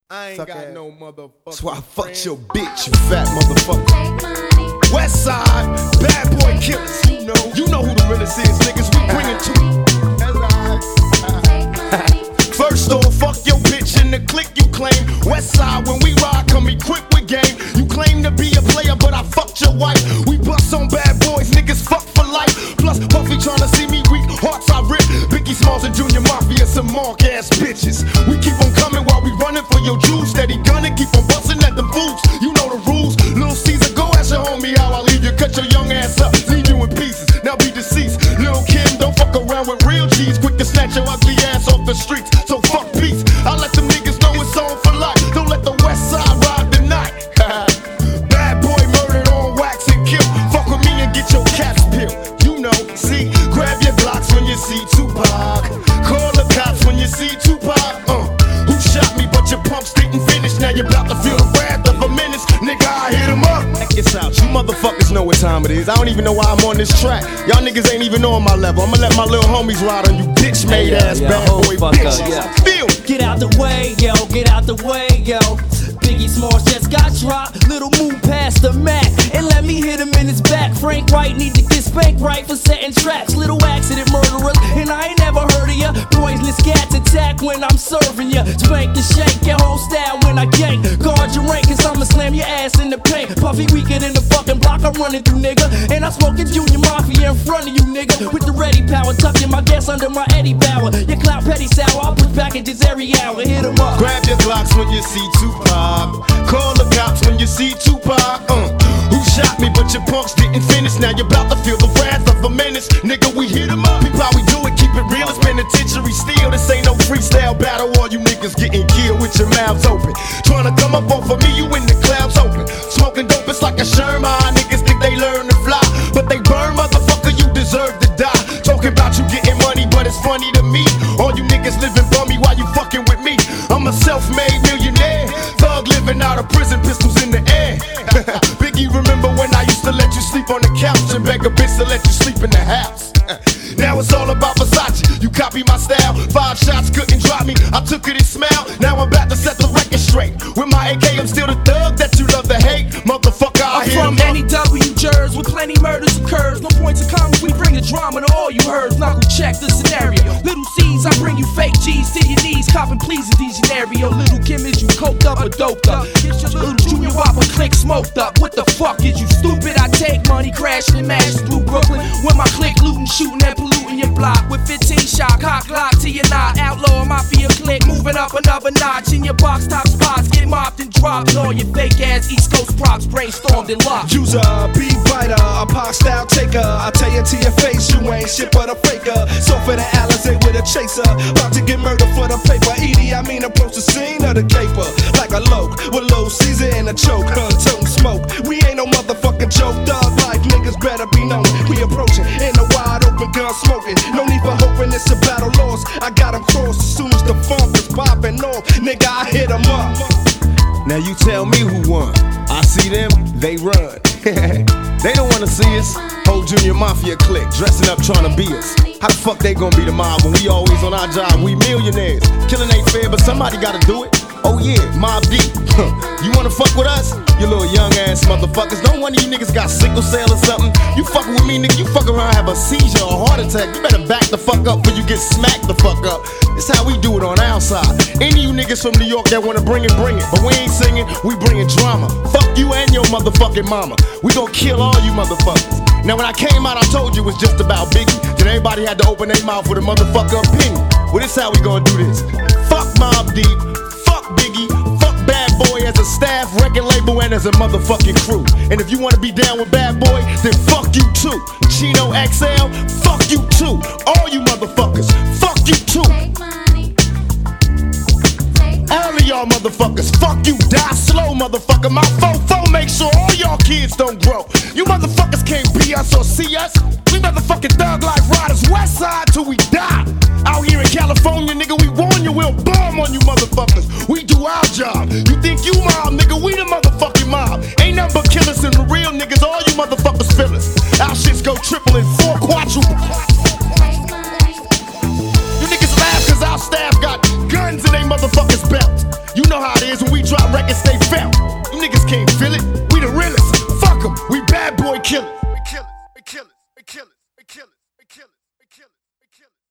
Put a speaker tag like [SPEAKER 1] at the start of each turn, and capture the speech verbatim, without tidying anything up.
[SPEAKER 1] I ain't
[SPEAKER 2] Suck
[SPEAKER 1] got
[SPEAKER 2] ass.
[SPEAKER 1] no motherfucker.
[SPEAKER 2] That's why I fucked your bitch, you fat motherfucker. West Side, bad boy killers. You know, you know who the realest is, niggas. We bring it to you. That's alright. First off, fuck your bitch in the clique you claim. West Side, when we ride, come equipped with game. You claim to be a player, but I fucked your wife. We bust on bad boys, niggas fuck for life. Plus, Puffy tryna see me weak, hearts I rip. Biggie Smalls and Junior Mafia, some mark ass bitches. We keep on coming while we running for your juice. Steady gunning, keep on busting at them fools. You know the rules. Lil Caesar, go ask your homie how I leave you. Cut your young ass up, leave you in pieces. Now be deceased. Lil Kim, don't fuck around with real G's. Quick to snatch your ugly ass off the streets. So fuck peace. I let them niggas know it's on for life. Don't let the West Side ride the night. Bad boy murdered on wax and kill. Fuck with me and get your cats peeled. You know, see, grab your blocks when you see Tupac. Call the cops when you see Tupac. Uh, who shot me but your pumps didn't finish? Now you're about to feel the wrath of a menace. Nigga, I hit him up. Check this out, you motherfuckers know what time it is. I don't even know why I'm on this track. Y'all niggas ain't even on my level. I'ma let my little homies ride on you bitch made
[SPEAKER 3] yeah,
[SPEAKER 2] ass
[SPEAKER 3] yeah,
[SPEAKER 2] bad boy bitches.
[SPEAKER 3] up, yeah.
[SPEAKER 2] Feel.
[SPEAKER 3] Get out the way, yo, get out the way, yo. Biggie Smalls just got dropped. Little move past the Mac and let me hit him in his back. Frank White need to get spanked right for setting traps. Little accident murderers, and I ain't never heard of ya. Poisonous cats attack when I'm serving ya. Spank and shake your whole style when I gank. Guard your rank, cause I'ma slam your ass in the paint. Puffy weaker than the fucking block I'm running through, nigga. And I'm smoking Junior Mafia in front of you, nigga. With the ready power, tucking my gas under my Eddie Bauer. Your clout petty sour, I'll put packages every hour. Hit 'em up.
[SPEAKER 2] Grab your Glocks when you see Tupac. Call the cops when you see Tupac. Uh, who shot me but your punks didn't finish? Now you're about to feel the wrath of a menace. Nigga, we hit 'em up. People how we do it, keep it real. It's penitentiary steel. This ain't no freestyle battle. All you niggas getting killed with your mouths open. Tryna come up off of me, you in the clouds open. Smoking dope, it's like a Sherman. Niggas think they learn to fly, but they burn, motherfucker, you deserve to die. Talking about you getting money, but it's funny to me. All you niggas living bummy while you fucking with me. I'm a self-made millionaire. Thug living out of prison, pistols in the air. Biggie, remember when I used to let you sleep on the couch and beg a bitch to let you sleep in the house? Now it's all about Versace. You copy my style. Five shots couldn't drop me. I took it and smiled. Now I'm about to set the record straight. With my A K, I'm still the thug that you love to hate. Motherfucker, I
[SPEAKER 4] I'm
[SPEAKER 2] hear
[SPEAKER 4] from N E W Jers where plenty murders occurs. No points of comments, we bring the drama to all you heard. Knuckle check the scenario. Little C's, I bring you fake G's to your knees. Copping please in these scenario. Little Kim, is you coked up or doped up? Get your little Junior Whopper click smoked up. What the fuck is you stupid? I take money, crashing and mashing through Brooklyn. With my click looting, shooting and polluting your block. With fifteen shot, cock lock to your knot. Outlaw mafia click, moving up another notch. In your box top spots, get mopped and dropped. All your fake ass East Coast props brainstormed and locked.
[SPEAKER 5] User, beat biter, a pop style taker. I tell you to your face, you ain't shit but a faker. So for the Alizé with a chaser, about to get murdered for the paper. Edie, I mean approach the scene of the caper like a loke with low Caesar in a choke, huh? Toting smoke. We ain't no motherfucking joke. Dog like niggas better be known. We approaching in a wide open gun smoking. No need for hoping it's a battle lost. I got 'em crossed as soon as the funk is popping off. Nigga, I hit 'em up.
[SPEAKER 2] Now you tell me who won. I see them, they run. They don't wanna see us. Whole Junior Mafia clique dressing up trying to be us. How the fuck they gonna be the mob when we always on our job? We millionaires. Killing ain't fair, but somebody gotta do it. Oh yeah, Mob Deep. You wanna fuck with us? You little young ass motherfuckers. Don't one of you niggas got sickle cell or something. You fucking with me, nigga. You fuck around, have a seizure or a heart attack. You better back the fuck up before you get smacked the fuck up. It's how we do it on our side. Any of you niggas from New York that wanna bring it, bring it. But we ain't singing, we bringing drama. Fuck you and your motherfucking mama. We gon' kill all you motherfuckers. Now when I came out, I told you it was just about Biggie. Then everybody had to open their mouth with a motherfucker opinion. Well, this how we gonna do this. Fuck Mobb Deep. Biggie, fuck Bad Boy as a staff, record label, and as a motherfucking crew. And if you wanna be down with Bad Boy, then fuck you too. Chino X L, fuck you too. All you motherfuckers, fuck you too. All of y'all motherfuckers, fuck you, die slow, motherfucker. My fofo make sure all y'all kids don't grow. You motherfuckers can't be us or see us. We motherfucking thug life riders, West Side till we die. Out here in California, nigga, we warn you, we'll bomb on you motherfuckers. We do our job. You think you mob, nigga, we the motherfucking mob. Ain't nothing but killers and the real niggas, all you motherfuckers feel us. Our shits go triple and four quadruple. You niggas laugh cause our staff got guns in they motherfuckers' belts. You know how how it is when we drop records, they felt. You niggas can't feel it. We the realest. Fuck 'em. We bad boy killers. We killers. We killers. We killers. We killers. We killers. We killers. We killers.